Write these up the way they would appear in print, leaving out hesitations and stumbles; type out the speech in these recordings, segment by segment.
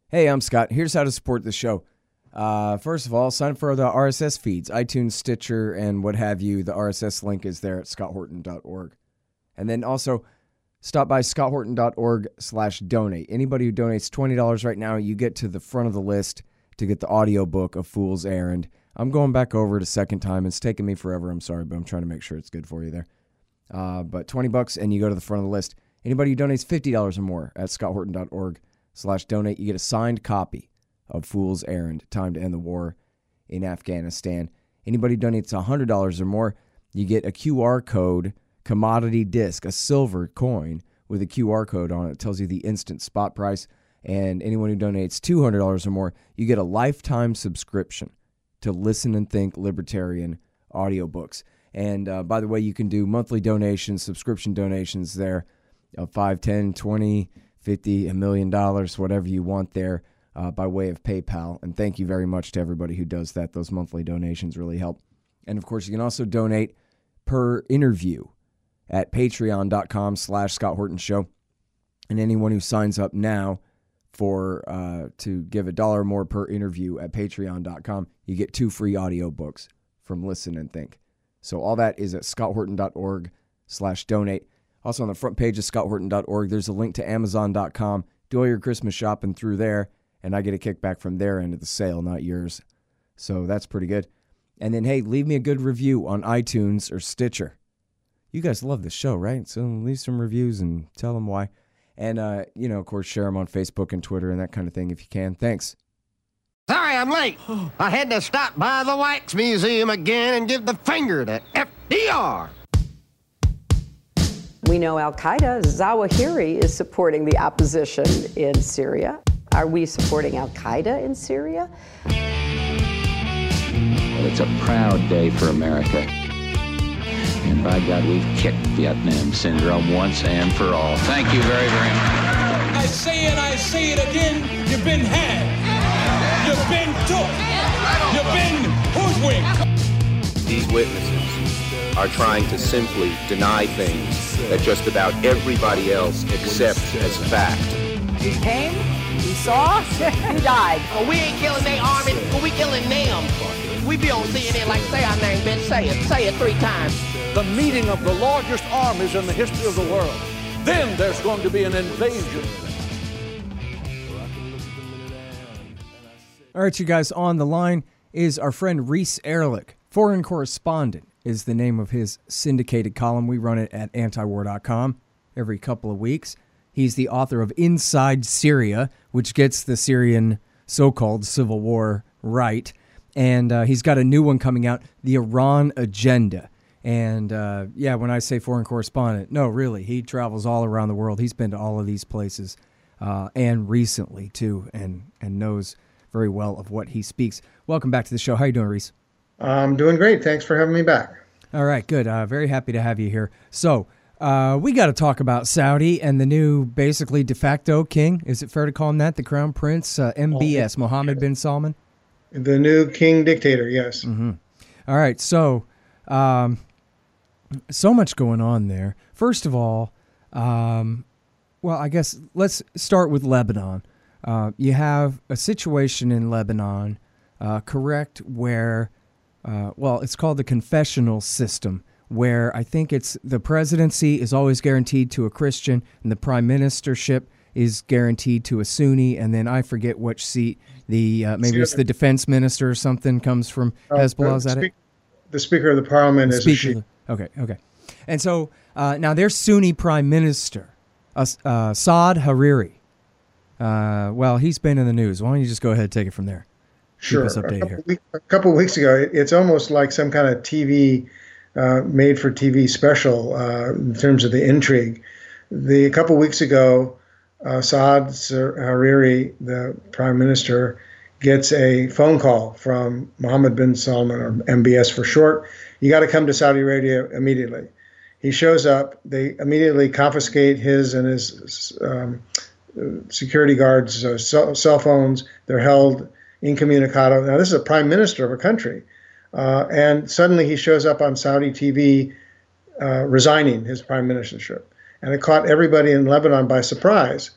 Hey, I'm Scott. Here's how to support the show. First of all, sign up for the RSS feeds, iTunes, Stitcher, and what have you. The RSS link is there at scotthorton.org. And then also, stop by scotthorton.org/donate. Anybody who donates $20 right now, you get to the front of the list to get the audiobook of Fool's Errand. I'm going back over it a second time. It's taken me forever. I'm sorry, but I'm trying to make sure it's good for you there. But $20 and you go to the front of the list. Anybody who donates $50 or more at scotthorton.org/donate, you get a signed copy of Fool's Errand, Time to End the War in Afghanistan. Anybody who donates $100 or more, you get a QR code commodity disc, a silver coin with a QR code on it. It tells you the instant spot price. And anyone who donates $200 or more, you get a lifetime subscription to Listen and Think Libertarian audiobooks. And by the way, you can do monthly donations, subscription donations there of $5, $10, $20, $50, $1 million, whatever you want there by way of PayPal. And thank you very much to everybody who does that. Those monthly donations really help. And of course, you can also donate per interview at patreon.com/Scott Horton Show. And anyone who signs up now for to give $1 or more per interview at patreon.com, you get 2 free audiobooks from Listen and Think. So all that is at scotthorton.org/donate. Also on the front page of scotthorton.org, there's a link to amazon.com. Do all your Christmas shopping through there, and I get a kickback from their end of the sale, not yours. So that's pretty good. And then, hey, leave me a good review on iTunes or Stitcher. You guys love the show, right? So leave some reviews and tell them why. And, of course, share them on Facebook and Twitter and that kind of thing if you can. Thanks. Sorry I'm late. I had to stop by the Wax Museum again and give the finger to FDR. We know Al-Qaeda, Zawahiri, is supporting the opposition in Syria. Are we supporting Al-Qaeda in Syria? Well, it's a proud day for America. And by God, we've kicked Vietnam syndrome once and for all. Thank you very, very much. I say it again, you've been had. You've been took. You've been hoodwinked. These witnesses are trying to simply deny things that just about everybody else accepts as fact. He came, he saw, he died. Well, we ain't killing their army, but we killing them. We be on CNN like, say our name, bitch, say it 3 times. The meeting of the largest armies in the history of the world. Then there's going to be an invasion. All right, you guys, on the line is our friend Reese Erlich. Foreign Correspondent is the name of his syndicated column. We run it at antiwar.com every couple of weeks. He's the author of Inside Syria, which gets the Syrian so-called civil war right. And he's got a new one coming out, The Iran Agenda. And, when I say foreign correspondent, no, really, he travels all around the world. He's been to all of these places, and recently, too, and knows very well of what he speaks. Welcome back to the show. How you doing, Reese? I'm doing great. Thanks for having me back. All right, good. Very happy to have you here. So we got to talk about Saudi and the new, basically, de facto king. Is it fair to call him that? The Crown Prince, MBS, Mohammed bin Salman? The new king dictator, yes. Mm-hmm. All right, so so much going on there. First of all, I guess let's start with Lebanon. You have a situation in Lebanon, correct, where, it's called the confessional system, where I think it's the presidency is always guaranteed to a Christian and the prime ministership is guaranteed to a Sunni, and then I forget which seat, maybe it's the defense minister or something comes from Hezbollah, is that it? The Speaker of the Parliament is a Shia. Okay. And so now their Sunni prime minister, Saad Hariri, he's been in the news. Why don't you just go ahead and take it from there? Sure. Keep us updated here. A couple of weeks ago, it's almost like some kind of TV, made-for-TV special in terms of the intrigue. A couple of weeks ago, Saad Hariri, the prime minister, gets a phone call from Mohammed bin Salman, or MBS for short. You got to come to Saudi Arabia immediately. He shows up. They immediately confiscate his and his security guards' cell phones. They're held incommunicado. Now, this is a prime minister of a country. And suddenly he shows up on Saudi TV resigning his prime ministership. And it caught everybody in Lebanon by surprise.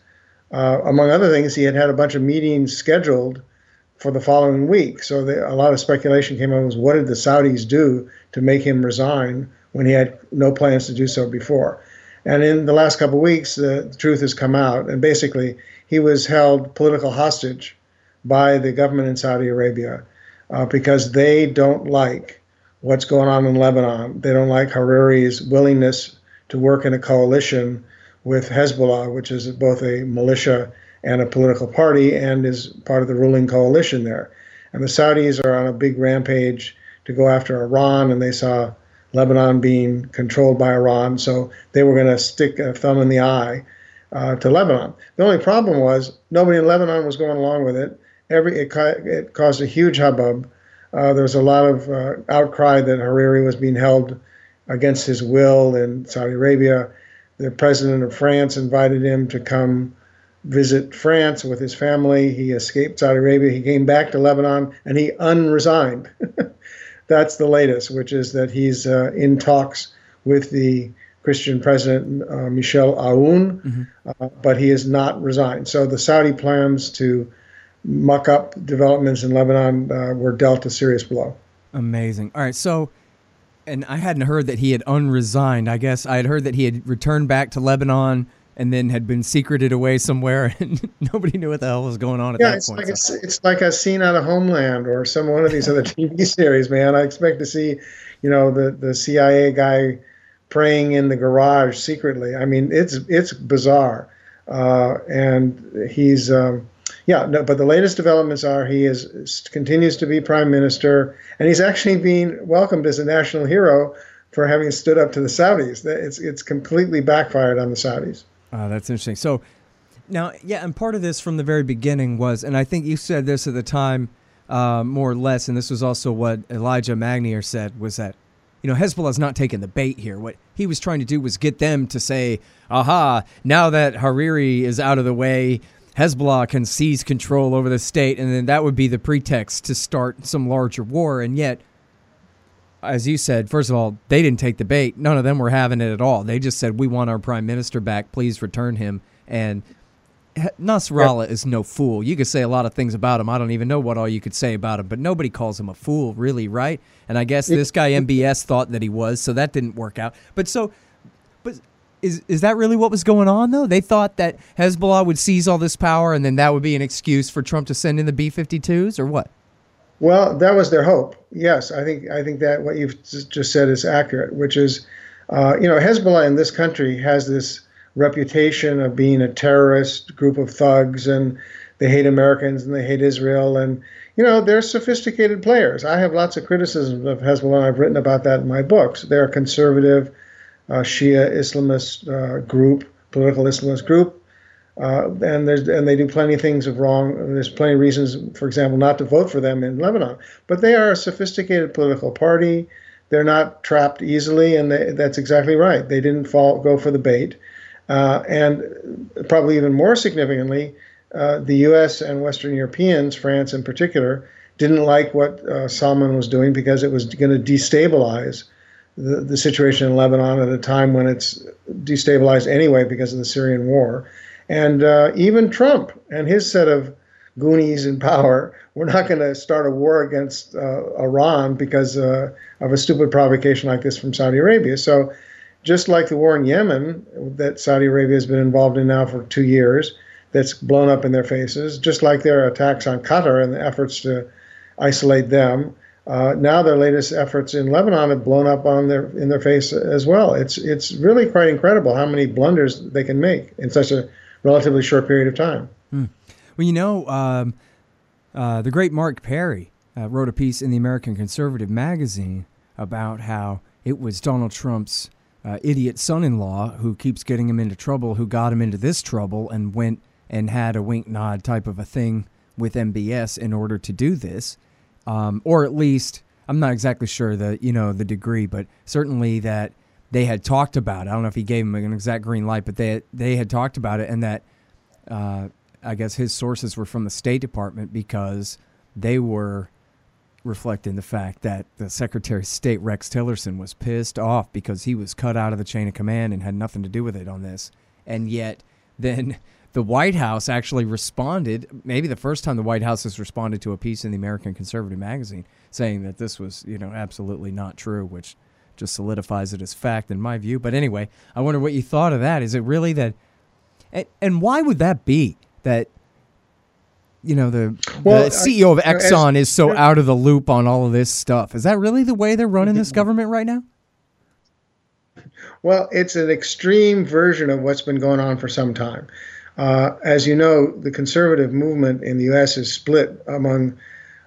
Among other things, he had a bunch of meetings scheduled for the following week. So a lot of speculation came out was, what did the Saudis do to make him resign when he had no plans to do so before? And in the last couple of weeks, the truth has come out. And basically, he was held political hostage by the government in Saudi Arabia because they don't like what's going on in Lebanon. They don't like Hariri's willingness to work in a coalition with Hezbollah, which is both a militia and a political party and is part of the ruling coalition there. And the Saudis are on a big rampage to go after Iran, and they saw Lebanon being controlled by Iran, so they were going to stick a thumb in the eye to Lebanon. The only problem was nobody in Lebanon was going along with it. It caused a huge hubbub. There was a lot of outcry that Hariri was being held against his will in Saudi Arabia. The president of France invited him to come visit France with his family. He escaped Saudi Arabia. He came back to Lebanon, and he unresigned. That's the latest, which is that he's in talks with the Christian president, Michel Aoun, but he has not resigned. So the Saudi plans to muck up developments in Lebanon were dealt a serious blow. Amazing. All right, so, and I hadn't heard that he had unresigned. I guess I had heard that he had returned back to Lebanon and then had been secreted away somewhere, and nobody knew what the hell was going on at that point. It's like a scene out of Homeland or one of these other TV series, man. I expect to see, the CIA guy praying in the garage secretly. I mean, it's bizarre, and he's but the latest developments are he continues to be prime minister, and he's actually being welcomed as a national hero for having stood up to the Saudis. It's completely backfired on the Saudis. That's interesting. So now, and part of this from the very beginning was, and I think you said this at the time, more or less, and this was also what Elijah Magnier said, was that, Hezbollah's not taking the bait here. What he was trying to do was get them to say, aha, now that Hariri is out of the way, Hezbollah can seize control over the state, and then that would be the pretext to start some larger war. And yet, as you said, first of all, they didn't take the bait. None of them were having it at all. They just said, we want our prime minister back. Please return him. And Nasrallah is no fool. You could say a lot of things about him. I don't even know what all you could say about him, but nobody calls him a fool, really, right? And I guess this guy, MBS, thought that he was, so that didn't work out. But is that really what was going on, though? They thought that Hezbollah would seize all this power, and then that would be an excuse for Trump to send in the B-52s, or what? Well, that was their hope. Yes, I think that what you've just said is accurate, which is, Hezbollah in this country has this reputation of being a terrorist group of thugs, and they hate Americans and they hate Israel, and they're sophisticated players. I have lots of criticisms of Hezbollah, and I've written about that in my books. They're a conservative Shia Islamist group, political Islamist group. And they do plenty of things wrong. There's plenty of reasons, for example, not to vote for them in Lebanon. But they are a sophisticated political party. They're not trapped easily, and that's exactly right. They didn't go for the bait. And probably even more significantly, the U.S. and Western Europeans, France in particular, didn't like what Salman was doing because it was going to destabilize the situation in Lebanon at a time when it's destabilized anyway because of the Syrian war. And even Trump and his set of Goonies in power were not going to start a war against Iran because of a stupid provocation like this from Saudi Arabia. So just like the war in Yemen that Saudi Arabia has been involved in now for 2 years, that's blown up in their faces, just like their attacks on Qatar and the efforts to isolate them, now their latest efforts in Lebanon have blown up in their face as well. It's really quite incredible how many blunders they can make in such a relatively short period of time. Well, the great Mark Perry wrote a piece in the American Conservative magazine about how it was Donald Trump's idiot son-in-law who keeps getting him into trouble, who got him into this trouble and went and had a wink-nod type of a thing with MBS in order to do this. Or at least, I'm not exactly sure the degree, but certainly that they had talked about it. I don't know if he gave him an exact green light, but they had talked about it, and that I guess his sources were from the State Department because they were reflecting the fact that the Secretary of State, Rex Tillerson, was pissed off because he was cut out of the chain of command and had nothing to do with it on this. And yet then the White House actually responded, maybe the first time the White House has responded to a piece in the American Conservative magazine saying that this was, absolutely not true, which just solidifies it as fact in my view. But anyway, I wonder what you thought of that. Is it really that, and why would that be that, the CEO of Exxon is so out of the loop on all of this stuff? Is that really the way they're running this government right now? Well, it's an extreme version of what's been going on for some time. As you know, the conservative movement in the U.S. is split among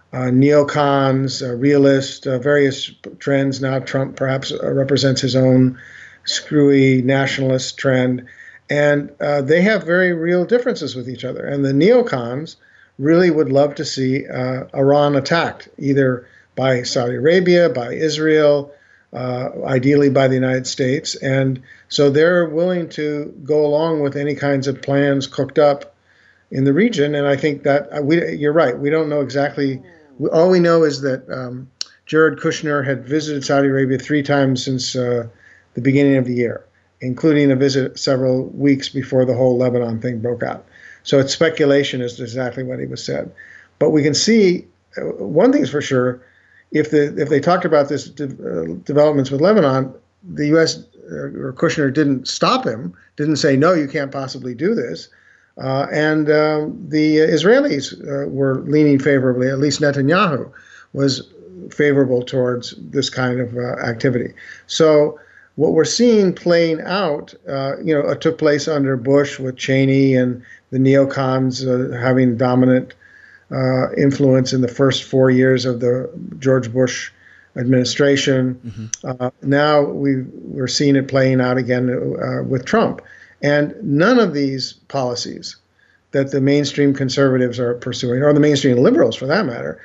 neocons, realists, various trends. Now Trump perhaps represents his own screwy nationalist trend. And they have very real differences with each other. And the neocons really would love to see Iran attacked, either by Saudi Arabia, by Israel, ideally by the United States. And so they're willing to go along with any kinds of plans cooked up in the region. And I think that you're right. We don't know exactly. All we know is that Jared Kushner had visited Saudi Arabia 3 times since the beginning of the year, including a visit several weeks before the whole Lebanon thing broke out. So it's speculation as to exactly what he was said. But we can see one thing's for sure. If they talked about this developments with Lebanon, the U.S. or Kushner didn't stop him, didn't say, no, you can't possibly do this. And the Israelis were leaning favorably, at least Netanyahu was favorable towards this kind of activity. So what we're seeing playing out, it took place under Bush with Cheney and the neocons having dominant influence in the first 4 years of the George Bush administration. Mm-hmm. Now we're seeing it playing out again with Trump. And none of these policies that the mainstream conservatives are pursuing, or the mainstream liberals for that matter,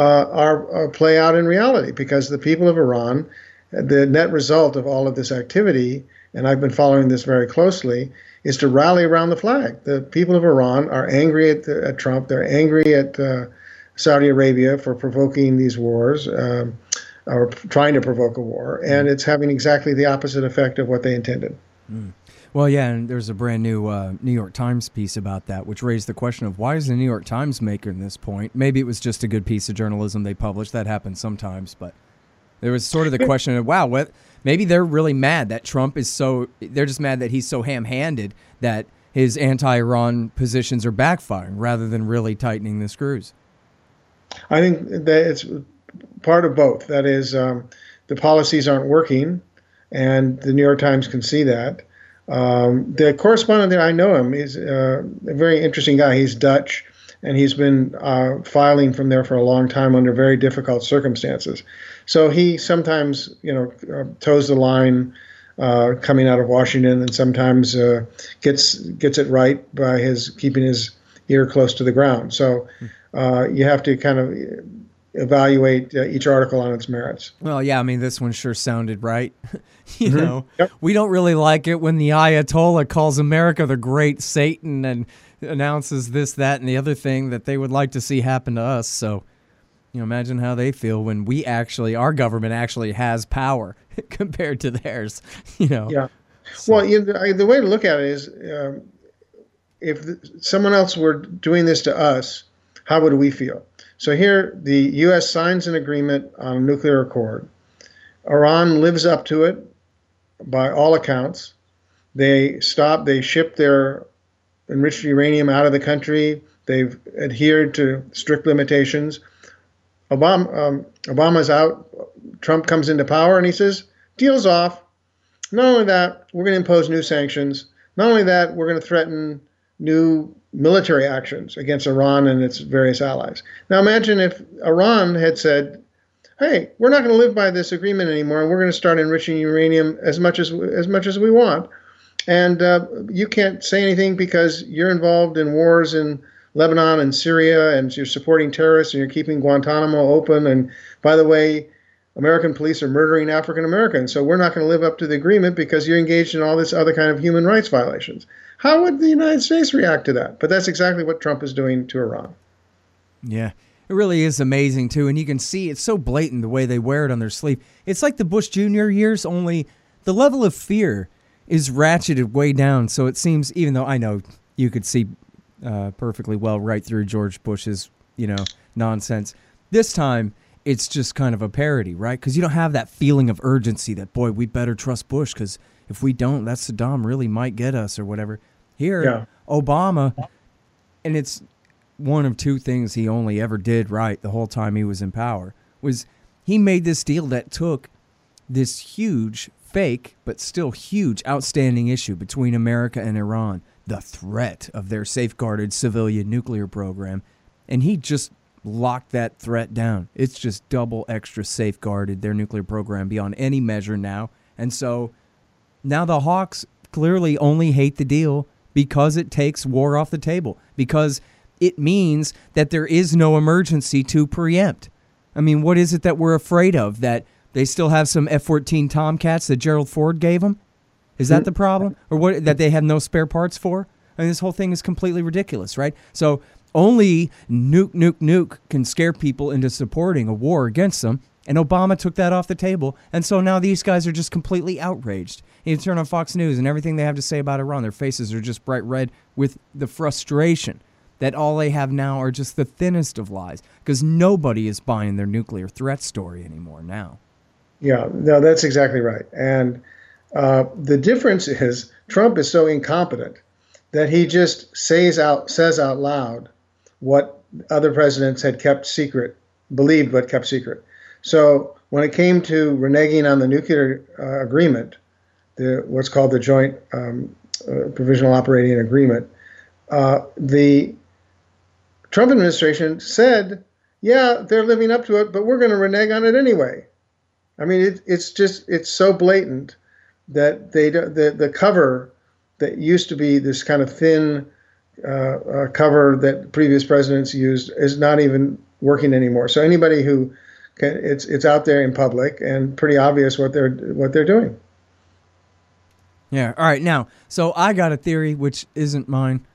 are play out in reality, because the people of Iran, the net result of all of this activity, and I've been following this very closely, is to rally around the flag. The people of Iran are angry at Trump. They're angry at Saudi Arabia for provoking these wars, or trying to provoke a war, and it's having exactly the opposite effect of what they intended. Mm. Well, yeah, and there's a brand new New York Times piece about that, which raised the question of why is the New York Times making this point? Maybe it was just a good piece of journalism they published. That happens sometimes, but there was sort of the question of, wow, maybe they're really mad that Trump is they're just mad that he's so ham-handed that his anti-Iran positions are backfiring rather than really tightening the screws. I think that it's part of both. That is, the policies aren't working, and the New York Times can see that. The correspondent there, I know him. He's a very interesting guy. He's Dutch, and he's been filing from there for a long time under very difficult circumstances. So he sometimes, toes the line coming out of Washington, and sometimes gets it right by keeping his ear close to the ground. So you have to kind of evaluate each article on its merits. Well, yeah, I mean, this one sure sounded right. We don't really like it when the Ayatollah calls America the great Satan and announces this, that, and the other thing that they would like to see happen to us. So, imagine how they feel when our government actually has power compared to theirs, Yeah. So. Well, the way to look at it is if someone else were doing this to us, how would we feel? So here, the U.S. signs an agreement on a nuclear accord. Iran lives up to it by all accounts. They ship their enriched uranium out of the country. They've adhered to strict limitations. Obama's out. Trump comes into power and he says, deal's off. Not only that, we're going to impose new sanctions. Not only that, we're going to threaten new military actions against Iran and its various allies. Now imagine if Iran had said, hey, we're not going to live by this agreement anymore, and we're going to start enriching uranium as much as we want. And you can't say anything because you're involved in wars in Lebanon and Syria, and you're supporting terrorists, and you're keeping Guantanamo open. And by the way, American police are murdering African Americans, so we're not going to live up to the agreement because you're engaged in all this other kind of human rights violations. How would the United States react to that? But that's exactly what Trump is doing to Iran. Yeah, it really is amazing, too. And you can see it's so blatant the way they wear it on their sleeve. It's like the Bush Jr. years, only the level of fear is ratcheted way down. So it seems, even though I know you could see perfectly well right through George Bush's, nonsense. This time, it's just kind of a parody, right? Because you don't have that feeling of urgency that, boy, we better trust Bush because if we don't, that Saddam really might get us or whatever. Here, Obama, and it's one of two things he only ever did right the whole time he was in power, was he made this deal that took this huge, fake, but still huge, outstanding issue between America and Iran, the threat of their safeguarded civilian nuclear program, and he just locked that threat down. It's just double extra safeguarded their nuclear program beyond any measure now. And so now the hawks clearly only hate the deal because it takes war off the table, because it means that there is no emergency to preempt. I mean, what is it that we're afraid of? That they still have some F-14 Tomcats that Gerald Ford gave them? Is that the problem? Or what? That they have no spare parts for? I mean, this whole thing is completely ridiculous, right? So only nuke can scare people into supporting a war against them. And Obama took that off the table. And so now these guys are just completely outraged. You turn on Fox News and everything they have to say about Iran, their faces are just bright red with the frustration that all they have now are just the thinnest of lies, because nobody is buying their nuclear threat story anymore now. Yeah, no, that's exactly right. And the difference is Trump is so incompetent that he just says out loud what other presidents had kept secret, believed but kept secret. So when it came to reneging on the nuclear agreement, what's called the Joint Provisional Operating Agreement, the Trump administration said, yeah, they're living up to it, but we're going to renege on it anyway. I mean, it's so blatant that the cover that used to be this kind of thin cover that previous presidents used is not even working anymore. So anybody who can, it's out there in public and pretty obvious what they're doing. Yeah. All right. Now, so I got a theory which isn't mine,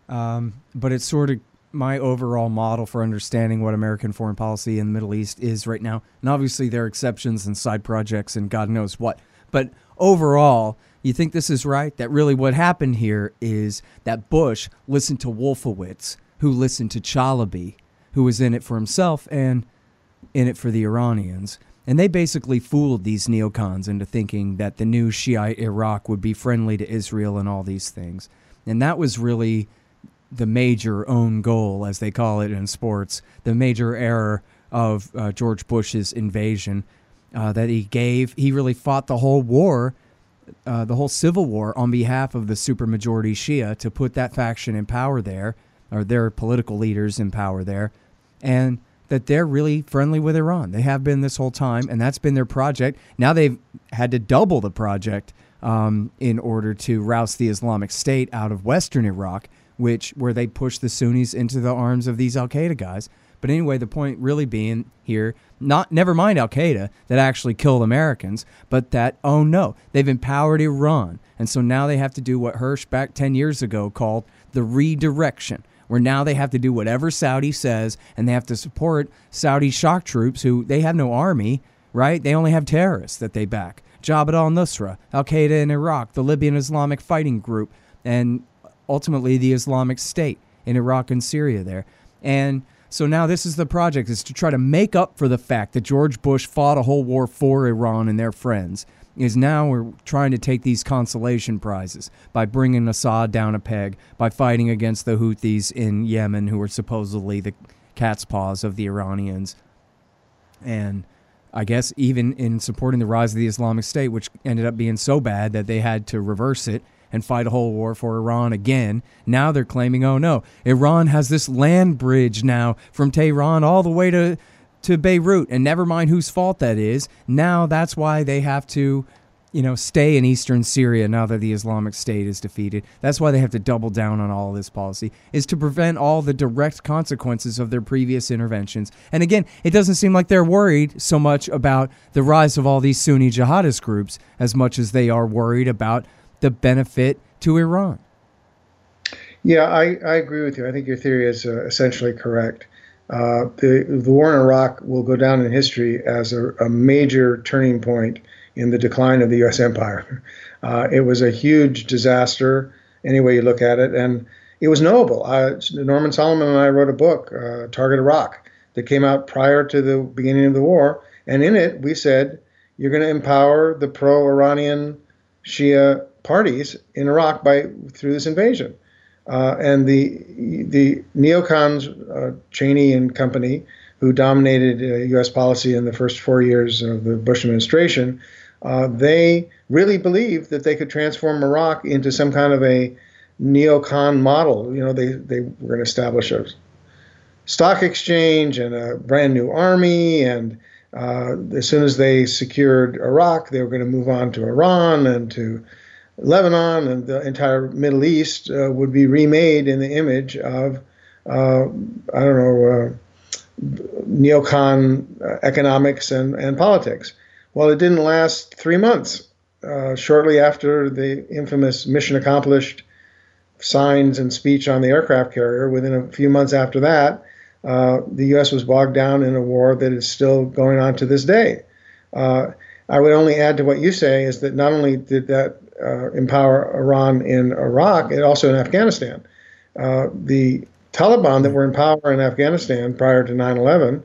but it's sort of my overall model for understanding what American foreign policy in the Middle East is right now. And obviously there are exceptions and side projects and God knows what. But overall, you think this is right? That really what happened here is that Bush listened to Wolfowitz, who listened to Chalabi, who was in it for himself and in it for the Iranians. And they basically fooled these neocons into thinking that the new Shiite Iraq would be friendly to Israel and all these things. And that was really the major own goal, as they call it in sports, the major error of George Bush's invasion that he gave. He really fought the whole war, the whole civil war, on behalf of the supermajority Shia to put that faction in power there, or their political leaders in power there, and that they're really friendly with Iran. They have been this whole time, and that's been their project. Now they've had to double the project in order to roust the Islamic State out of Western Iraq, where they push the Sunnis into the arms of these Al-Qaeda guys. But anyway, the point really being here, never mind Al-Qaeda that actually killed Americans, but that, oh no, they've empowered Iran. And so now they have to do what Hirsch back 10 years ago called the redirection, where now they have to do whatever Saudi says, and they have to support Saudi shock troops who, they have no army, right? They only have terrorists that they back. Jabhat al-Nusra, Al-Qaeda in Iraq, the Libyan Islamic Fighting Group, and ultimately the Islamic State in Iraq and Syria there. And so now this is the project, is to try to make up for the fact that George Bush fought a whole war for Iran and their friends, is now we're trying to take these consolation prizes by bringing Assad down a peg, by fighting against the Houthis in Yemen, who are supposedly the cat's paws of the Iranians. And I guess even in supporting the rise of the Islamic State, which ended up being so bad that they had to reverse it and fight a whole war for Iran again. Now they're claiming, oh no, Iran has this land bridge now from Tehran all the way to Beirut, and never mind whose fault that is. Now that's why they have to, stay in eastern Syria now that the Islamic State is defeated. That's why they have to double down on all this policy, is to prevent all the direct consequences of their previous interventions. And again, it doesn't seem like they're worried so much about the rise of all these Sunni jihadist groups as much as they are worried about the benefit to Iran. Yeah, I agree with you. I think your theory is essentially correct. The war in Iraq will go down in history as a major turning point in the decline of the U.S. empire. It was a huge disaster, any way you look at it. And, it was knowable. Norman Solomon and I wrote a book, Target Iraq, that came out prior to the beginning of the war. And in it, we said, you're going to empower the pro-Iranian Shia parties in Iraq through this invasion. And the neocons, Cheney and company, who dominated U.S. policy in the first 4 years of the Bush administration, they really believed that they could transform Iraq into some kind of a neocon model. You know, they were going to establish a stock exchange and a brand new army, and as soon as they secured Iraq, they were going to move on to Iran and to Lebanon, and the entire Middle East would be remade in the image of, neocon economics and politics. Well, it didn't last 3 months. Shortly after the infamous mission accomplished signs and speech on the aircraft carrier, within a few months after that, the U.S. was bogged down in a war that is still going on to this day. I would only add to what you say is that not only did that empower Iran in Iraq, it also in Afghanistan. The Taliban that were in power in Afghanistan prior to 9/11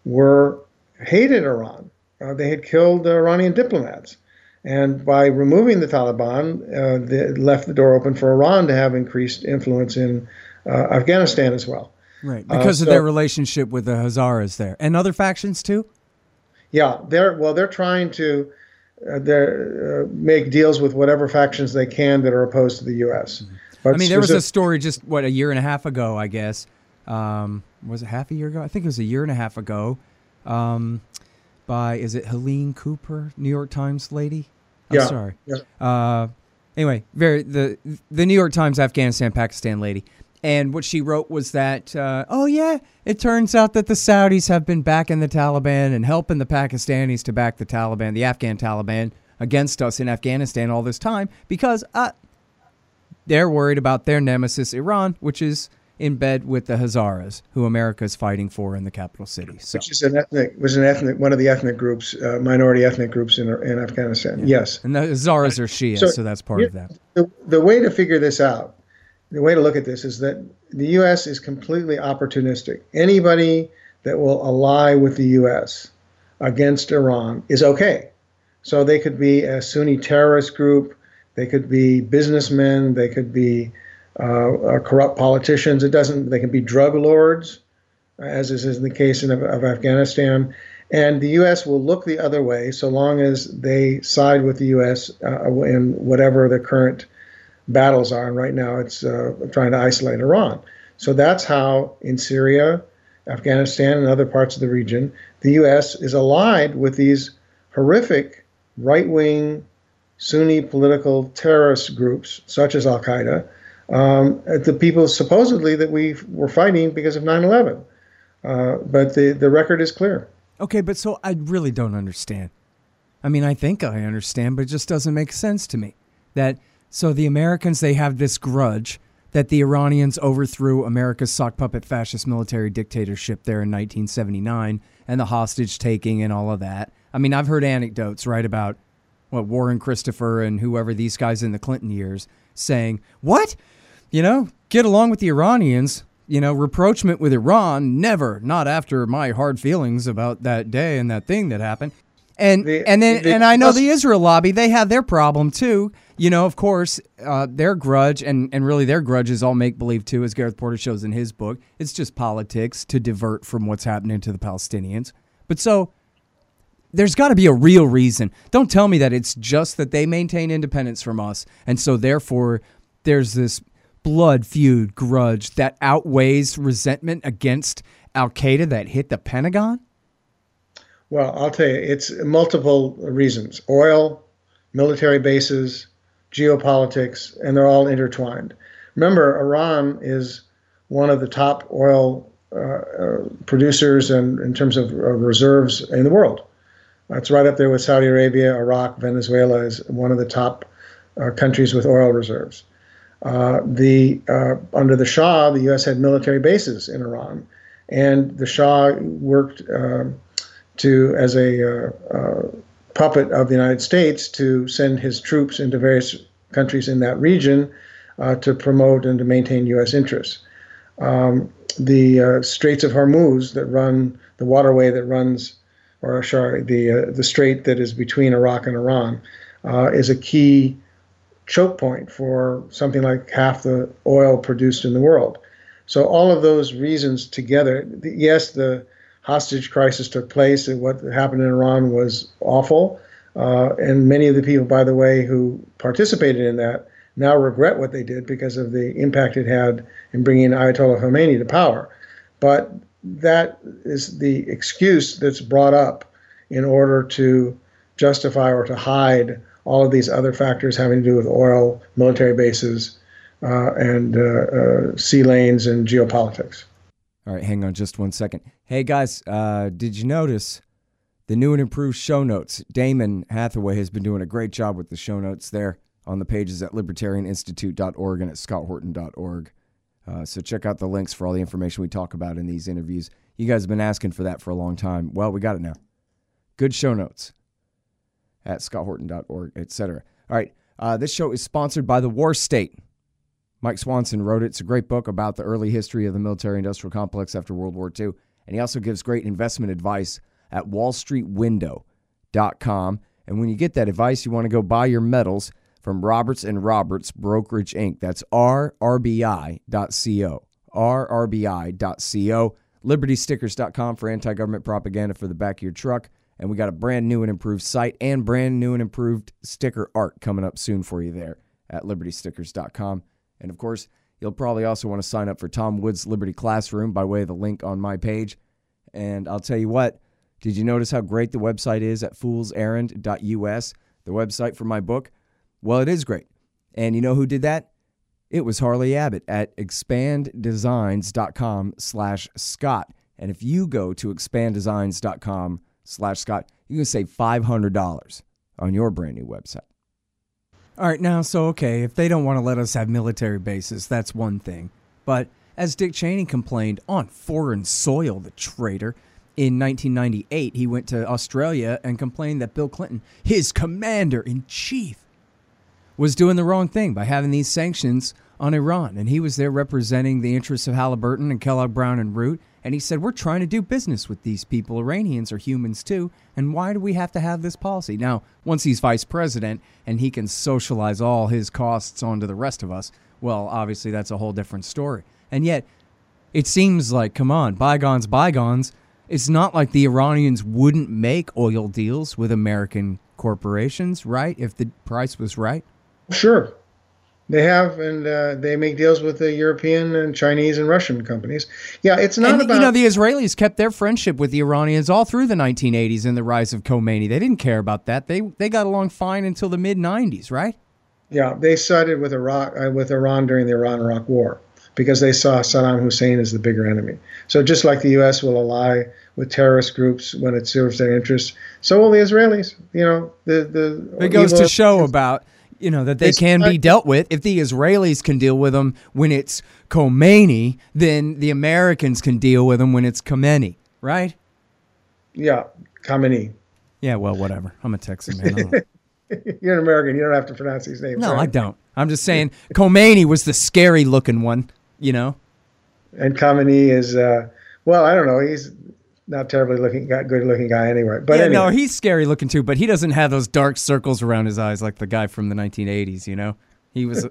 hated Iran. They had killed Iranian diplomats. And by removing the Taliban, they left the door open for Iran to have increased influence in Afghanistan as well. Right, because of their relationship with the Hazaras there. And other factions too? Yeah, they're trying to make deals with whatever factions they can that are opposed to the U.S. But I mean, there was a story just, a year and a half ago, I guess. Was it half a year ago? I think it was a year and a half ago. By, is it Helene Cooper, New York Times lady? I'm sorry. Yeah. Anyway, the New York Times Afghanistan-Pakistan lady. And what she wrote was that, it turns out that the Saudis have been backing the Taliban and helping the Pakistanis to back the Taliban, the Afghan Taliban, against us in Afghanistan all this time because they're worried about their nemesis, Iran, which is in bed with the Hazaras, who America is fighting for in the capital city. So. Which is one of the ethnic groups, minority ethnic groups in Afghanistan. Yeah. Yes. And the Hazaras are Shia, so that's part of that. The way to figure this out, the way to look at this is that the U.S. is completely opportunistic. Anybody that will ally with the U.S. against Iran is okay. So they could be a Sunni terrorist group, they could be businessmen, they could be corrupt politicians. They can be drug lords, as is in the case of Afghanistan. And the U.S. will look the other way so long as they side with the U.S. In whatever the current battles are. And right now it's trying to isolate Iran. So that's how in Syria, Afghanistan, and other parts of the region, the U.S. is allied with these horrific right-wing Sunni political terrorist groups, such as Al-Qaeda, the people supposedly that we were fighting because of 9/11. But the record is clear. Okay, but so I really don't understand. I mean, I think I understand, but it just doesn't make sense to me. So the Americans, they have this grudge that the Iranians overthrew America's sock puppet fascist military dictatorship there in 1979 and the hostage taking and all of that. I mean, I've heard anecdotes, right, about Warren Christopher and whoever these guys in the Clinton years saying, what? Get along with the Iranians, rapprochement with Iran, never, not after my hard feelings about that day and that thing that happened. And I know the Israel lobby, they have their problem too. Of course, their grudge, and really their grudge is all make-believe too, as Gareth Porter shows in his book. It's just politics to divert from what's happening to the Palestinians. But so there's got to be a real reason. Don't tell me that it's just that they maintain independence from us, and so therefore there's this blood feud grudge that outweighs resentment against Al-Qaeda that hit the Pentagon? Well, I'll tell you, it's multiple reasons. Oil, military bases, geopolitics, and they're all intertwined. Remember, Iran is one of the top oil producers and in terms of reserves in the world. It's right up there with Saudi Arabia, Iraq, Venezuela is one of the top countries with oil reserves. Under the Shah, the U.S. had military bases in Iran, and the Shah worked as a puppet of the United States to send his troops into various countries in that region to promote and to maintain U.S. interests. The Straits of Hormuz that run, the waterway that runs, or sorry, the strait that is between Iraq and Iran, is a key choke point for something like half the oil produced in the world. So all of those reasons together, yes, the hostage crisis took place, and what happened in Iran was awful. And many of the people, by the way, who participated in that now regret what they did because of the impact it had in bringing Ayatollah Khomeini to power. But that is the excuse that's brought up in order to justify or to hide all of these other factors having to do with oil, military bases, and sea lanes and geopolitics. All right, hang on just 1 second. Hey, guys, did you notice the new and improved show notes? Damon Hathaway has been doing a great job with the show notes there on the pages at libertarianinstitute.org and at scotthorton.org. So check out the links for all the information we talk about in these interviews. You guys have been asking for that for a long time. Well, we got it now. Good show notes at scotthorton.org, etc. All right, this show is sponsored by The War State. Mike Swanson wrote it. It's a great book about the early history of the military-industrial complex after World War II. And he also gives great investment advice at wallstreetwindow.com. And when you get that advice, you want to go buy your metals from Roberts & Roberts Brokerage, Inc. That's rrbi.co. rrbi.co. LibertyStickers.com for anti-government propaganda for the back of your truck. And we got a brand new and improved site and brand new and improved sticker art coming up soon for you there at LibertyStickers.com. And, of course, you'll probably also want to sign up for Tom Wood's Liberty Classroom by way of the link on my page. And I'll tell you what, did you notice how great the website is at foolserrand.us, the website for my book? Well, it is great. And you know who did that? It was Harley Abbott at expanddesigns.com/Scott. And if you go to expanddesigns.com/Scott, you can save $500 on your brand new website. All right, now, so, okay, if they don't want to let us have military bases, that's one thing. But as Dick Cheney complained on foreign soil, the traitor, in 1998, he went to Australia and complained that Bill Clinton, his commander-in-chief, was doing the wrong thing by having these sanctions on Iran. And he was there representing the interests of Halliburton and Kellogg Brown and Root. And he said, we're trying to do business with these people. Iranians are humans too. And why do we have to have this policy? Now, once he's vice president and he can socialize all his costs onto the rest of us, well, obviously that's a whole different story. And yet, it seems like, come on, bygones, bygones. It's not like the Iranians wouldn't make oil deals with American corporations, right? If the price was right. Sure. They have, and they make deals with the European and Chinese and Russian companies. Yeah, it's not about... You know, the Israelis kept their friendship with the Iranians all through the 1980s and the rise of Khomeini. They didn't care about that. They got along fine until the mid-90s, right? Yeah, they sided with Iran during the Iran-Iraq War because they saw Saddam Hussein as the bigger enemy. So just like the U.S. will ally with terrorist groups when it serves their interests, so will the Israelis. You know, it goes to show about... You know, that they can be dealt with. If the Israelis can deal with them when it's Khomeini, then the Americans can deal with them when it's Khomeini, right? Yeah, Khomeini. Yeah, well, whatever. I'm a Texan, man. You're an American. You don't have to pronounce these names. No, right? I don't. I'm just saying Khomeini was the scary-looking one, you know? And Khomeini is, well, I don't know. He's not terribly good-looking guy anyway. But yeah, anyway. No, he's scary-looking too, but he doesn't have those dark circles around his eyes like the guy from the 1980s, you know? He was,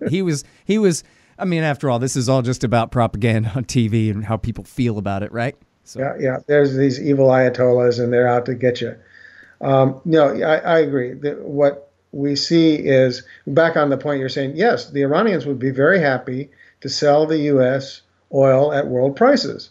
I mean, after all, this is all just about propaganda on TV and how people feel about it, right? So. Yeah. There's these evil Ayatollahs, and they're out to get you. No, I agree. What we see is, back on the point you're saying, yes, the Iranians would be very happy to sell the U.S. oil at world prices.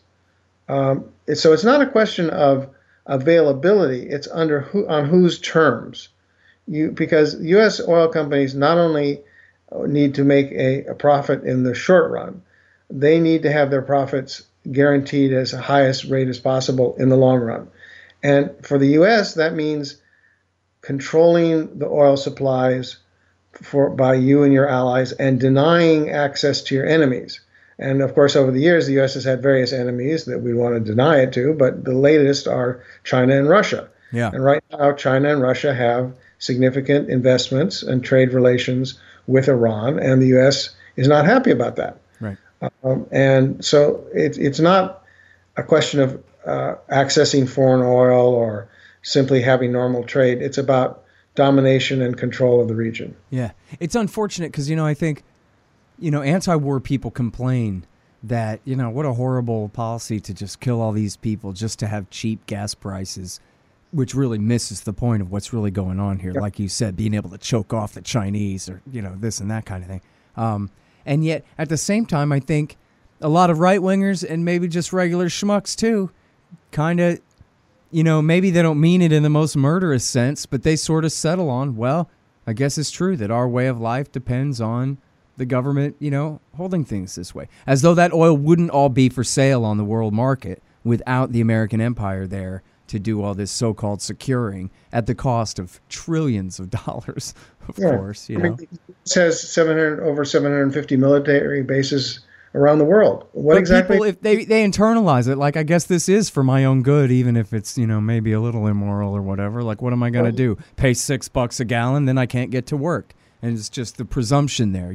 So it's not a question of availability; it's on whose terms. Because U.S. oil companies not only need to make a profit in the short run, they need to have their profits guaranteed as the highest rate as possible in the long run. And for the U.S., that means controlling the oil supplies by you and your allies and denying access to your enemies. And, of course, over the years, the U.S. has had various enemies that we want to deny it to, but the latest are China and Russia. Yeah. And right now, China and Russia have significant investments and trade relations with Iran, and the U.S. is not happy about that. Right. And so it's not a question of accessing foreign oil or simply having normal trade. It's about domination and control of the region. Yeah. It's unfortunate because, I think, anti-war people complain that, what a horrible policy to just kill all these people just to have cheap gas prices, which really misses the point of what's really going on here. Yep. Like you said, being able to choke off the Chinese or, this and that kind of thing. And yet, at the same time, I think a lot of right-wingers and maybe just regular schmucks, too, kind of, maybe they don't mean it in the most murderous sense, but they sort of settle on, well, I guess it's true that our way of life depends on the government, holding things this way. As though that oil wouldn't all be for sale on the world market without the American empire there to do all this so-called securing at the cost of trillions of dollars, of course. It says over 750 military bases around the world. What but exactly? People, if they internalize it, like, I guess this is for my own good, even if it's, maybe a little immoral or whatever. Like, what am I going to do? Pay $6 a gallon, then I can't get to work. And it's just the presumption there,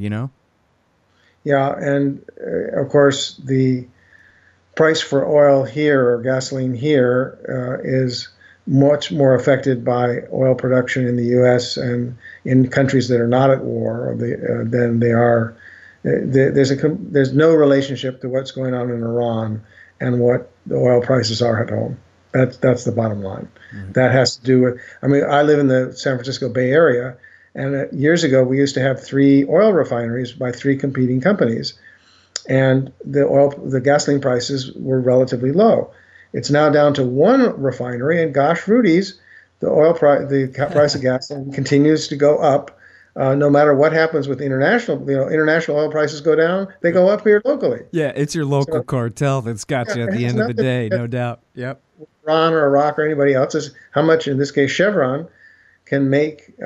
Yeah, and of course, the price for oil here or gasoline here is much more affected by oil production in the U.S. and in countries that are not at war than they are. There's no relationship to what's going on in Iran and what the oil prices are at home. That's the bottom line. Mm-hmm. That has to do with. I live in the San Francisco Bay Area. And years ago, we used to have 3 oil refineries by 3 competing companies, and the gasoline prices were relatively low. It's now down to 1 refinery, and gosh, Rudy's, the price of gasoline continues to go up, no matter what happens with international. International oil prices go down; they go up here locally. Yeah, it's your local cartel that's got you at the end of the day, no doubt. Yep. Iran or Iraq or anybody else is how much, in this case, Chevron can make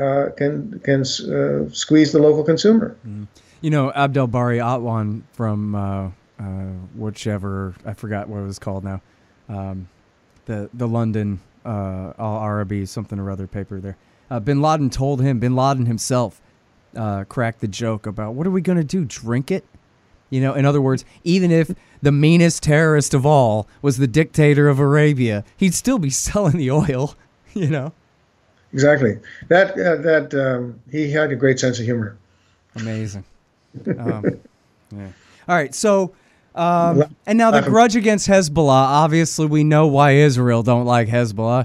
squeeze the local consumer. Abdel Bari Atwan from whichever, I forgot what it was called now, the London Al Arabi something or other paper there. Bin Laden told him, Bin Laden himself cracked the joke about, what are we going to do, drink it? In other words, even if the meanest terrorist of all was the dictator of Arabia, he'd still be selling the oil, Exactly. That he had a great sense of humor. Amazing. Yeah. All right. So, and now the grudge against Hezbollah. Obviously, we know why Israel don't like Hezbollah.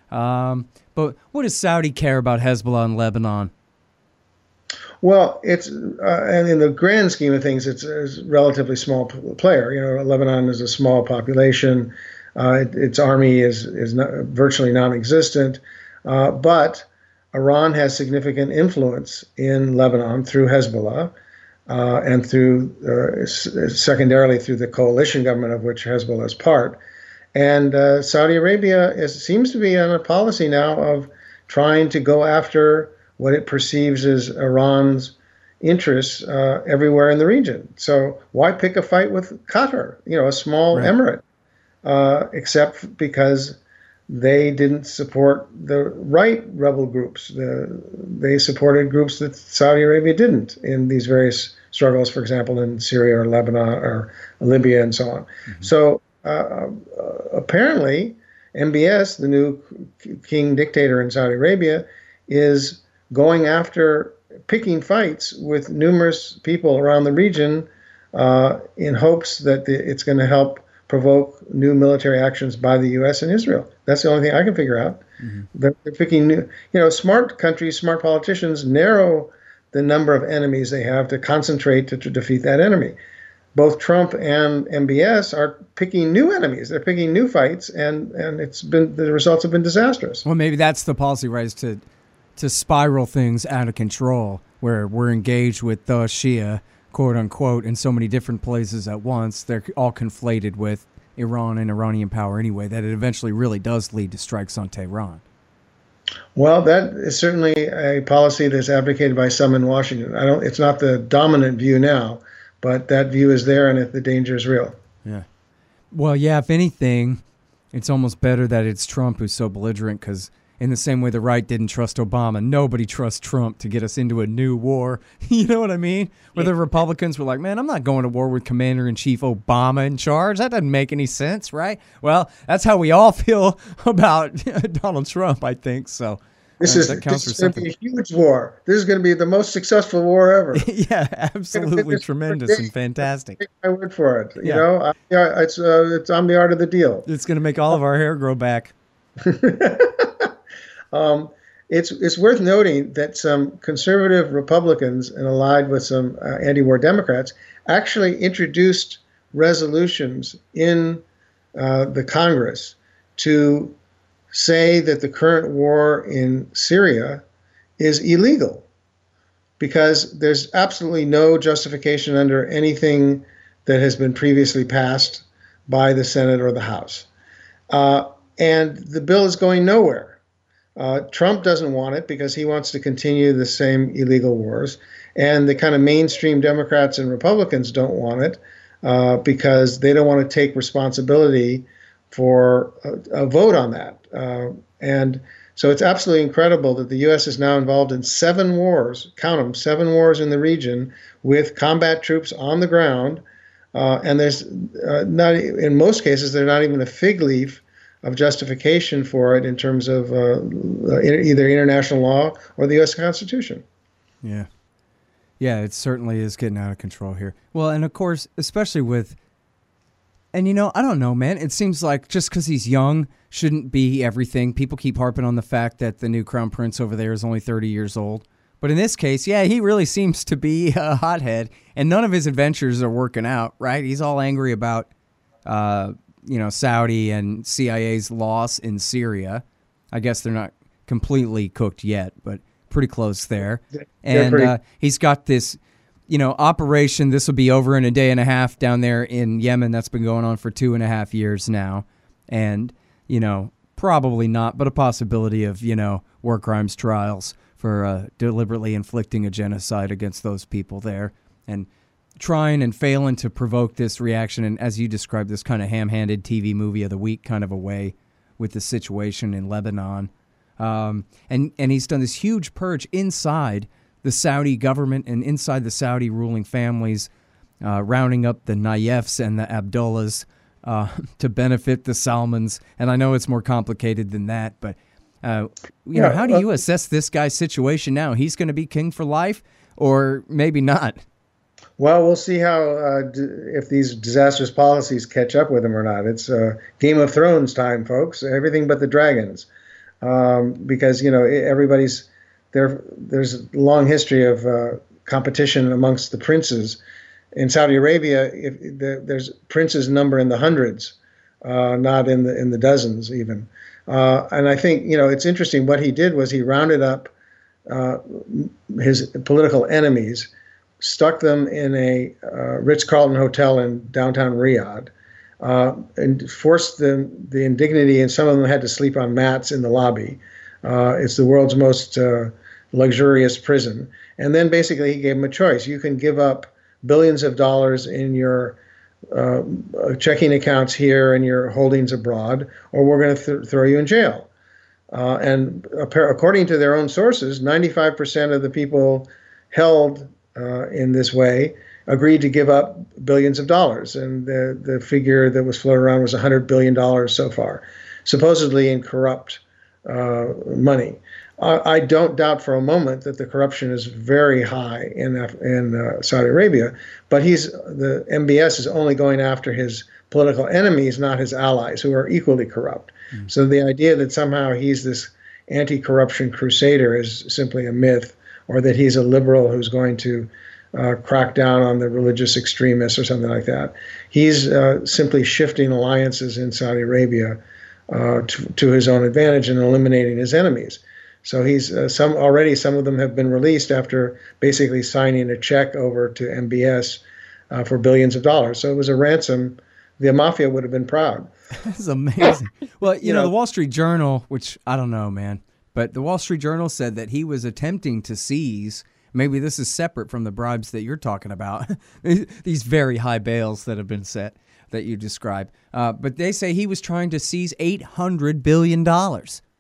But what does Saudi care about Hezbollah in Lebanon? Well, it's and in the grand scheme of things, it's a relatively small player. Lebanon is a small population. Its army is virtually non-existent. But Iran has significant influence in Lebanon through Hezbollah and through secondarily through the coalition government of which Hezbollah is part. And Saudi Arabia seems to be on a policy now of trying to go after what it perceives as Iran's interests everywhere in the region. So why pick a fight with Qatar, a small emirate, except because they didn't support the right rebel groups. They supported groups that Saudi Arabia didn't in these various struggles, for example, in Syria or Lebanon or Libya and so on. Mm-hmm. So apparently, MBS, the new king dictator in Saudi Arabia, is going after picking fights with numerous people around the region in hopes that it's going to help provoke new military actions by the U.S. and Israel. That's the only thing I can figure out. Mm-hmm. They're picking new, smart countries, smart politicians narrow the number of enemies they have to concentrate to defeat that enemy. Both Trump and MBS are picking new enemies. They're picking new fights, and the results have been disastrous. Well, maybe that's the policy, right? Is to spiral things out of control, where we're engaged with the Shia, quote unquote, in so many different places at once. They're all conflated with Iran and Iranian power anyway, that it eventually really does lead to strikes on Tehran. Well, that is certainly a policy that's advocated by some in Washington. It's not the dominant view now, but that view is there, and the danger is real. Yeah. Well, yeah, if anything, it's almost better that it's Trump who's so belligerent, because in the same way the right didn't trust Obama. Nobody trusts Trump to get us into a new war. You know what I mean? Where the Republicans were like, man, I'm not going to war with Commander-in-Chief Obama in charge. That doesn't make any sense, right? Well, that's how we all feel about Donald Trump, I think. So this is going to be a huge war. This is going to be the most successful war ever. Yeah, absolutely tremendous and fantastic. Take my word for it. You know, it's on the art of the deal. It's going to make all of our hair grow back. It's worth noting that some conservative Republicans and allied with some anti-war Democrats actually introduced resolutions in the Congress to say that the current war in Syria is illegal because there's absolutely no justification under anything that has been previously passed by the Senate or the House. And the bill is going nowhere. Trump doesn't want it because he wants to continue the same illegal wars. And the kind of mainstream Democrats and Republicans don't want it because they don't want to take responsibility for a vote on that. And so it's absolutely incredible that the U.S. is now involved in 7 wars, count them, 7 wars in the region with combat troops on the ground. And there's not, in most cases, they're not even a fig leaf of justification for it in terms of either international law or the U.S. Constitution. Yeah. Yeah, it certainly is getting out of control here. Well, and of course, especially with, and you know, I don't know, man, it seems like just because he's young shouldn't be everything. People keep harping on the fact that the new crown prince over there is only 30 years old. But in this case, yeah, he really seems to be a hothead, and none of his adventures are working out, right? He's all angry about, Saudi and CIA's loss in Syria. I guess they're not completely cooked yet, but pretty close there. And he's got this, operation. This will be over in a day and a half down there in Yemen. That's been going on for 2.5 years now. And, probably not, but a possibility of, war crimes trials for deliberately inflicting a genocide against those people there. And trying and failing to provoke this reaction, and as you described, this kind of ham-handed TV movie of the week kind of a way with the situation in Lebanon. And he's done this huge purge inside the Saudi government and inside the Saudi ruling families, rounding up the Nayefs and the Abdullahs to benefit the Salmans. And I know it's more complicated than that, but how do you assess this guy's situation now? He's going to be king for life, or maybe not? Well, we'll see how if these disastrous policies catch up with him or not. It's Game of Thrones time, folks. Everything but the dragons, because everybody's there. There's a long history of competition amongst the princes. In Saudi Arabia, there's princes number in the hundreds, not in the dozens even. And I think it's interesting. What he did was he rounded up his political enemies, stuck them in a Ritz-Carlton hotel in downtown Riyadh, and forced the indignity, and some of them had to sleep on mats in the lobby. It's the world's most luxurious prison. And then basically he gave them a choice. You can give up billions of dollars in your checking accounts here and your holdings abroad, or we're going to throw you in jail. And according to their own sources, 95% of the people held in this way agreed to give up billions of dollars. And the figure that was floated around was $100 billion so far, supposedly in corrupt money. I don't doubt for a moment that the corruption is very high in Saudi Arabia, but the MBS is only going after his political enemies, not his allies, who are equally corrupt. Mm. So the idea that somehow he's this anti-corruption crusader is simply a myth, or that he's a liberal who's going to crack down on the religious extremists or something like that. He's simply shifting alliances in Saudi Arabia to his own advantage and eliminating his enemies. So he's some of them have been released after basically signing a check over to MBS for billions of dollars. So it was a ransom. The mafia would have been proud. That's amazing. Well, the Wall Street Journal, which I don't know, man, but the Wall Street Journal said that he was attempting to seize, maybe this is separate from the bribes that you're talking about, these very high bails that have been set that you describe. But they say he was trying to seize $800 billion.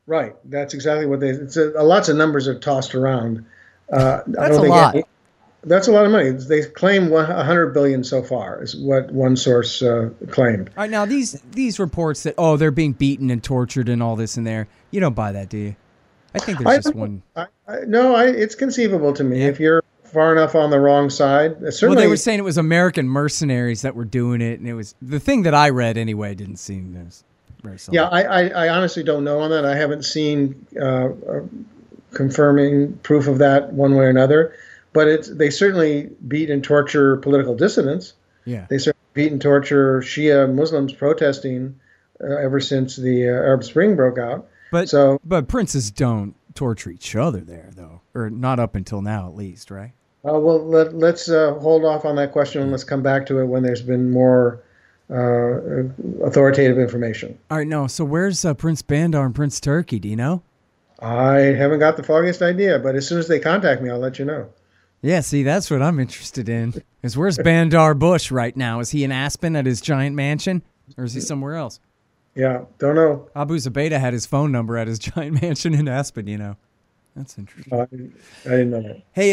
Right. That's exactly what lots of numbers are tossed around. That's a lot. That's a lot of money. They claim 100 billion so far, is what one source claimed. All right, now these reports that they're being beaten and tortured and all this in there, you don't buy that, do you? I think there's just one. It's conceivable to me if you're far enough on the wrong side. Certainly, well, they were saying it was American mercenaries that were doing it, and it was the thing that I read anyway. Didn't seem very solid. Yeah, I honestly don't know on that. I haven't seen confirming proof of that one way or another. But they certainly beat and torture political dissidents. Yeah, they certainly beat and torture Shia Muslims protesting ever since the Arab Spring broke out. But princes don't torture each other there, though, or not up until now, at least, right? Well, let's hold off on that question and let's come back to it when there's been more authoritative information. All right, no. So where's Prince Bandar and Prince Turki? Do you know? I haven't got the foggiest idea, but as soon as they contact me, I'll let you know. Yeah, see, that's what I'm interested in. Is where's Bandar Bush right now? Is he in Aspen at his giant mansion, or is he somewhere else? Yeah, don't know. Abu Zubaydah had his phone number at his giant mansion in Aspen, you know. That's interesting. I didn't know that. Hey,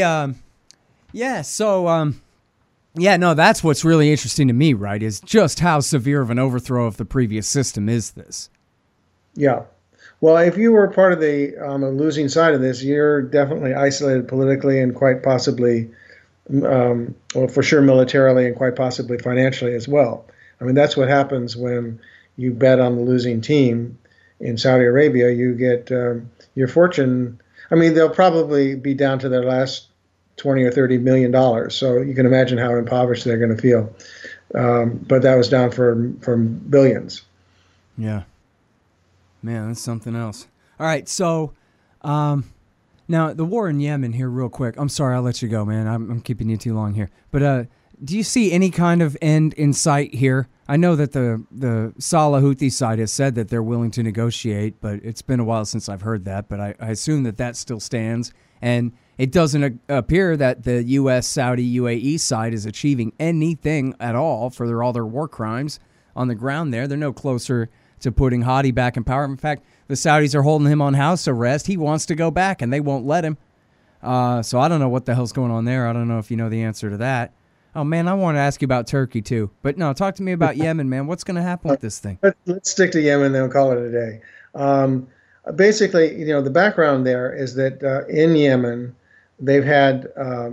that's what's really interesting to me, right, is just how severe of an overthrow of the previous system is this. Yeah. Well, if you were part of the losing side of this, you're definitely isolated politically and quite possibly, for sure militarily and quite possibly financially as well. I mean, that's what happens when you bet on the losing team in Saudi Arabia. You get your fortune. I mean, they'll probably be down to their last $20 or $30 million. So you can imagine how impoverished they're going to feel. But that was down from billions. Yeah. Man, that's something else. All right, so now the war in Yemen here real quick. I'm sorry, I'll let you go, man. I'm keeping you too long here. But do you see any kind of end in sight here? I know that the Salah Houthi side has said that they're willing to negotiate, but it's been a while since I've heard that. But I assume that still stands. And it doesn't appear that the U.S., Saudi, UAE side is achieving anything at all for all their war crimes on the ground there. They're no closer to putting Hadi back in power. In fact, the Saudis are holding him on house arrest. He wants to go back, and they won't let him. So I don't know what the hell's going on there. I don't know if you know the answer to that. Oh, man, I want to ask you about Turkey, too. But no, talk to me about Yemen, man. What's going to happen with this thing? Let's stick to Yemen, then we'll call it a day. Basically, the background there is that in Yemen, they've had,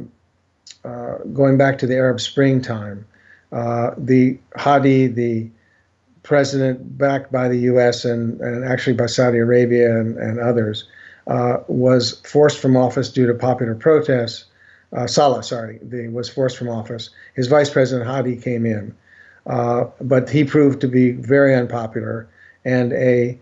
going back to the Arab Spring time, the Hadi, the president backed by the U.S. and actually by Saudi Arabia and others, was forced from office due to popular protests. Salah, was forced from office. His vice president Hadi came in, but he proved to be very unpopular, and a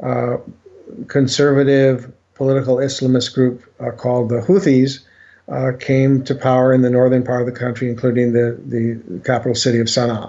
conservative political Islamist group called the Houthis came to power in the northern part of the country, including the capital city of Sana'a.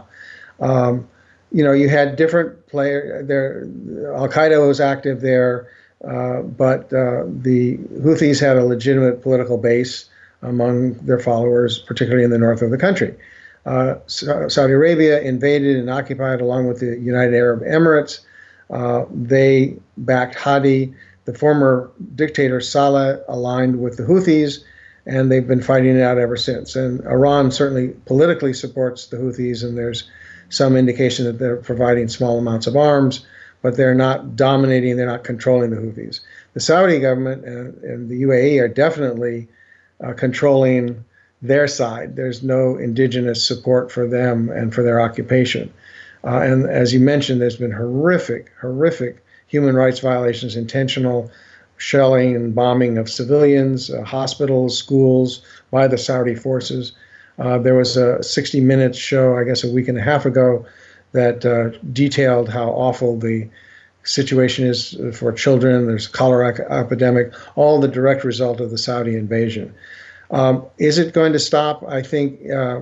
You had different players there. Al-Qaeda was active there, but the Houthis had a legitimate political base among their followers, particularly in the north of the country. Saudi Arabia invaded and occupied along with the United Arab Emirates. They backed Hadi. The former dictator Saleh aligned with the Houthis, and they've been fighting it out ever since. And Iran certainly politically supports the Houthis, and there's some indication that they're providing small amounts of arms, but they're not dominating, they're not controlling the Houthis. The Saudi government and the UAE are definitely controlling their side. There's no indigenous support for them and for their occupation. And as you mentioned, there's been horrific human rights violations, intentional shelling and bombing of civilians, hospitals, schools by the Saudi forces. There was a 60 Minutes show, I guess a week and a half ago, that detailed how awful the situation is for children. There's a cholera epidemic, all the direct result of the Saudi invasion. Is it going to stop? I think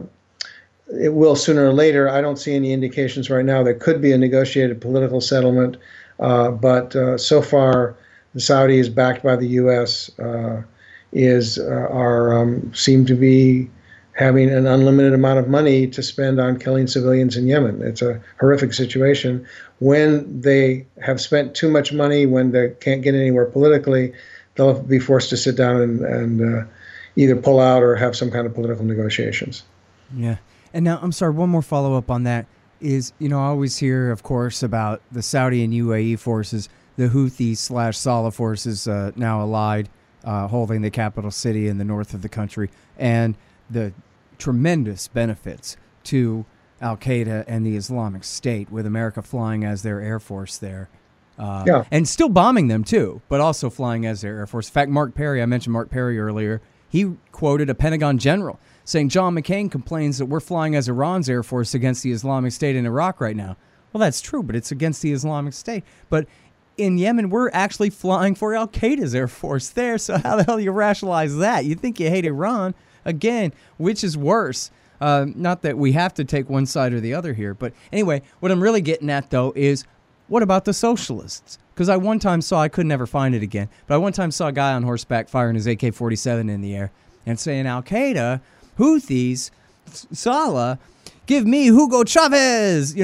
it will sooner or later. I don't see any indications right now. There could be a negotiated political settlement, but so far the Saudis, backed by the U.S., seem to be having an unlimited amount of money to spend on killing civilians in Yemen. It's a horrific situation. When they have spent too much money, when they can't get anywhere politically, they'll be forced to sit down and either pull out or have some kind of political negotiations. Yeah. And now, I'm sorry, one more follow-up on that is, I always hear, of course, about the Saudi and UAE forces, the Houthi/Saleh forces now allied, holding the capital city in the north of the country, and the tremendous benefits to Al-Qaeda and the Islamic State, with America flying as their air force there. And still bombing them, too, but also flying as their air force. In fact, Mark Perry, I mentioned Mark Perry earlier, he quoted a Pentagon general saying John McCain complains that we're flying as Iran's air force against the Islamic State in Iraq right now. Well, that's true, but it's against the Islamic State. But in Yemen, we're actually flying for Al-Qaeda's air force there, so how the hell do you rationalize that? You think you hate Iran? Again, which is worse? Not that we have to take one side or the other here, but anyway, what I'm really getting at, though, is what about the socialists? Because I one time saw, I could never find it again, but I one time saw a guy on horseback firing his AK-47 in the air and saying, Al-Qaeda, Houthis, Saleh, give me Hugo Chavez,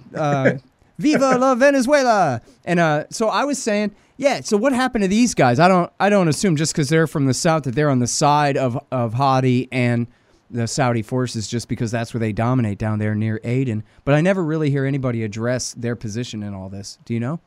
Viva la Venezuela. And so I was saying, yeah, so what happened to these guys? I don't assume just because they're from the south that they're on the side of Hadi and the Saudi forces, just because that's where they dominate down there near Aden. But I never really hear anybody address their position in all this. Do you know?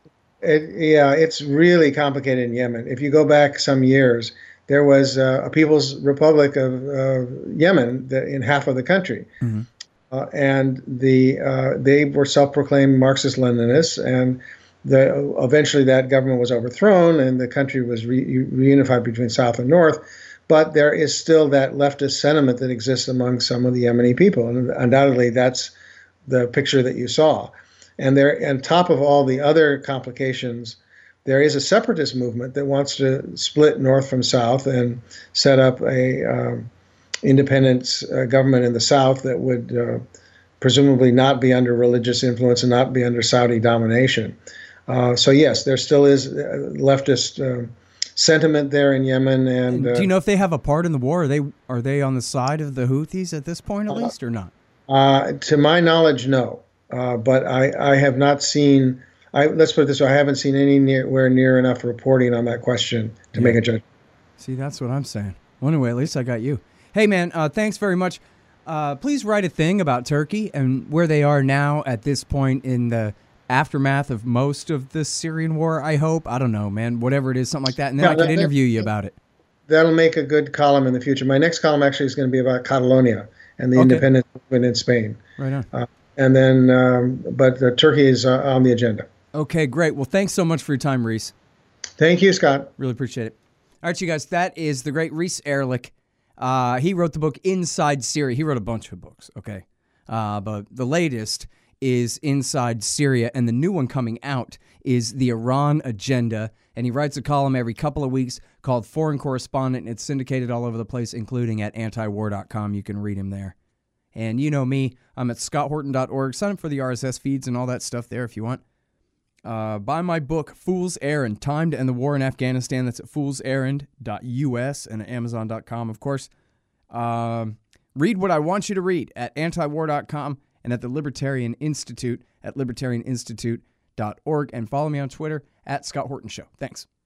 It's really complicated in Yemen. If you go back some years, there was a People's Republic of Yemen in half of the country. Mm-hmm. And they were self-proclaimed Marxist-Leninists, and eventually that government was overthrown and the country was reunified between South and North. But there is still that leftist sentiment that exists among some of the Yemeni people, and undoubtedly that's the picture that you saw. And there, on top of all the other complications, there is a separatist movement that wants to split North from South and set up a independent government in the South that would presumably not be under religious influence and not be under Saudi domination. So yes, there still is leftist sentiment there in Yemen. And do you know if they have a part in the war? Are they on the side of the Houthis at this point, at least, or not? To my knowledge, no. But I have not seen. Let's put it this way: I haven't seen anywhere near enough reporting on that question to make a judgment. See, that's what I'm saying. Well, anyway, at least I got you. Hey, man, thanks very much. Please write a thing about Turkey and where they are now at this point in the aftermath of most of the Syrian war, I hope. I don't know, man. Whatever it is, something like that. And then I could interview you about it. That'll make a good column in the future. My next column actually is going to be about Catalonia and the independence movement in Spain. Right on. And then, but Turkey is on the agenda. Okay, great. Well, thanks so much for your time, Reese. Thank you, Scott. Really appreciate it. All right, you guys, that is the great Reese Erlich. He wrote the book Inside Syria. He wrote a bunch of books, okay? But the latest is Inside Syria, and the new one coming out is The Iran Agenda. And he writes a column every couple of weeks called Foreign Correspondent, and it's syndicated all over the place, including at antiwar.com. You can read him there. And you know me, I'm at scotthorton.org. Sign up for the RSS feeds and all that stuff there if you want. Buy my book, Fool's Errand, Time to End the War in Afghanistan. That's at foolserrand.us and at amazon.com, of course. Read what I want you to read at antiwar.com and at the Libertarian Institute at libertarianinstitute.org. And follow me on Twitter at Scott Horton Show. Thanks.